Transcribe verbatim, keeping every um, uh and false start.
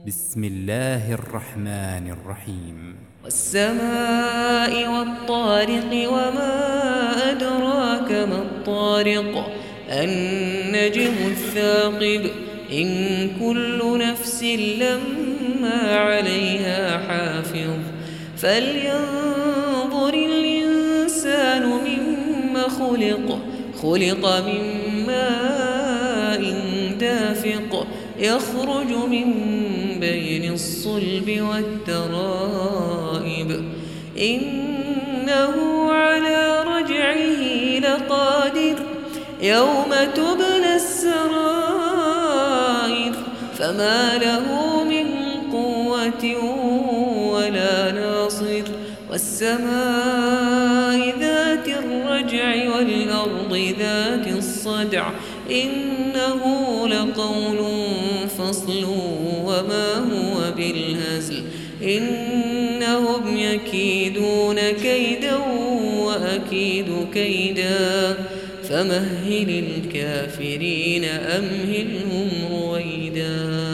بسم الله الرحمن الرحيم. والسماء والطارق وما أدراك ما الطارق النجم الثاقب إن كل نفس لما عليها حافظ فلينظر الإنسان مما خلق خلق من ماء دافق يخرج من بين الصلب والترائب إنه على رجعه لقادر يوم تبلى السرائر فما له من قوة ولا ناصر والسماء ذات الرجع والأرض ذات الصدع إنه لقول فصل وما هو بالهزل إنهم يكيدون كيدا وأكيد كيدا فمهل الكافرين أمهلهم رويدا.